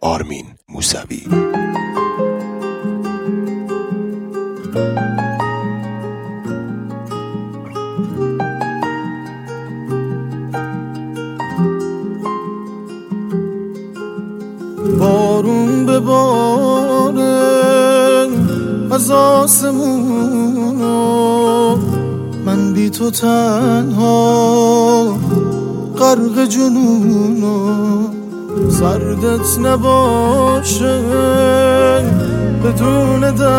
آرمین موسوی. بارون بباره از آسمونو، من بی تو تنها غرق جنونو. سردت نباشه بدون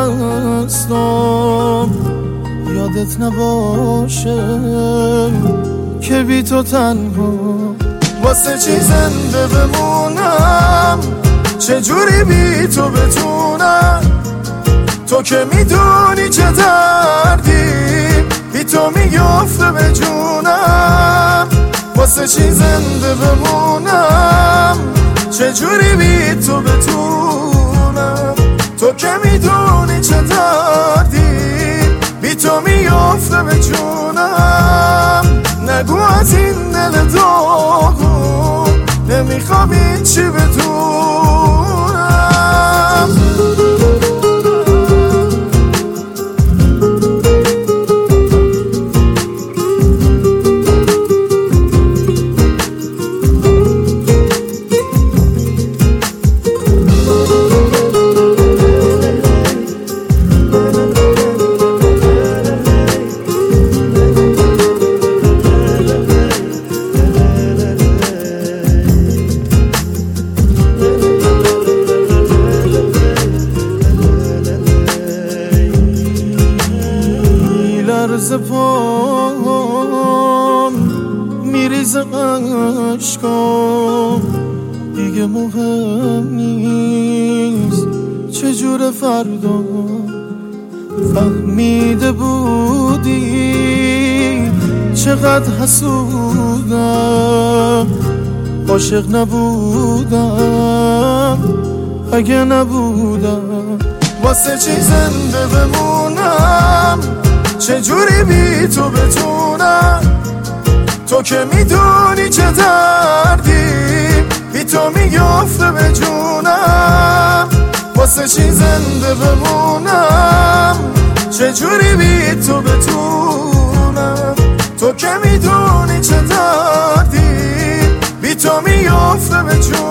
دستام، یادت نباشه که بی تو تنها. واسه چی زنده بمونم، چجوری بی تو بتونم؟ تو که میدونی چه دردی بی تو میافته به جونم. واسه چی زنده بمونم، چجوری بی تو بتونم؟ تو که میدونی چه دردی بی تو میافته به جونم. نگو از این دل داغون نمیخوام هیچی بدونم. لرز پام میریزه عشقام، دیگه مهم نیست چجور فردا. فهمیده بودی چقدر حسودم، عاشق نبودم اگه نبودم. واسه چی زنده بمونم، چجوری بی تو بتونم؟ تو که میدونی چه دردی بی تو میافته به جونم. واسه چی زنده بمونم، چجوری بی تو بتونم؟ تو که میدونی چه دردی بی تو میافته به جونم.